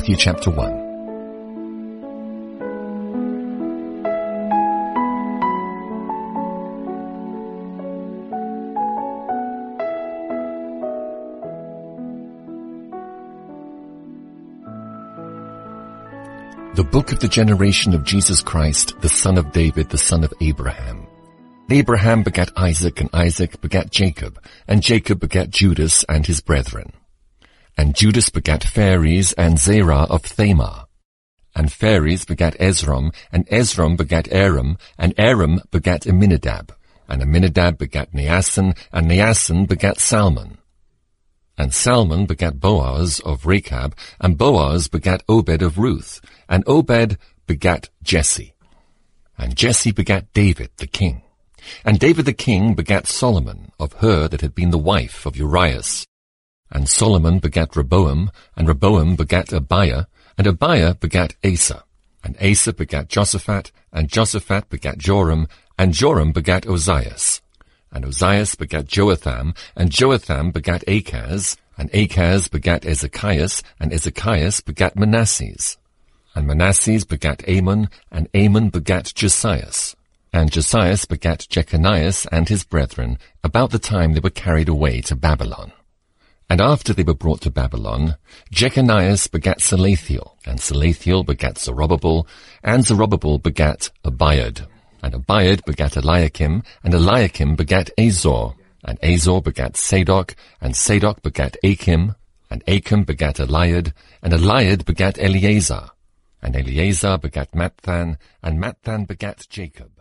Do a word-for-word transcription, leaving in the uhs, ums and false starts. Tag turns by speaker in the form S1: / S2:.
S1: Matthew chapter one. The book of the generation of Jesus Christ, the son of David, the son of Abraham. Abraham begat Isaac, and Isaac begat Jacob, and Jacob begat Judas and his brethren. And Judas begat Phares and Zerah of Thamar. And Phares begat Esrom, and Esrom begat Aram, and Aram begat Amminadab. And Amminadab begat Naasson, and Naasson begat Salmon. And Salmon begat Boaz of Rechab, and Boaz begat Obed of Ruth, and Obed begat Jesse. And Jesse begat David the king. And David the king begat Solomon of her that had been the wife of Urias. And Solomon begat Rehoboam, and Rehoboam begat Abiah, and Abiah begat Asa. And Asa begat Josaphat, and Josaphat begat Joram, and Joram begat Ozias. And Ozias begat Joatham, and Joatham begat Achaz, and Achaz begat Ezekias, and Ezekias begat Manasses. And Manasses begat Amon, and Amon begat Josias. And Josias begat Jeconias and his brethren, about the time they were carried away to Babylon. And after they were brought to Babylon, Jeconias begat Salathiel, and Salathiel begat Zerubbabel, and Zerubbabel begat Abiad. And Abiad begat Eliakim, and Eliakim begat Azor, and Azor begat Sadoc, and Sadoc begat Achim, and Achim begat Eliad, and Eliad begat Eleazar, and Eleazar begat Matthan, and Matthan begat Jacob.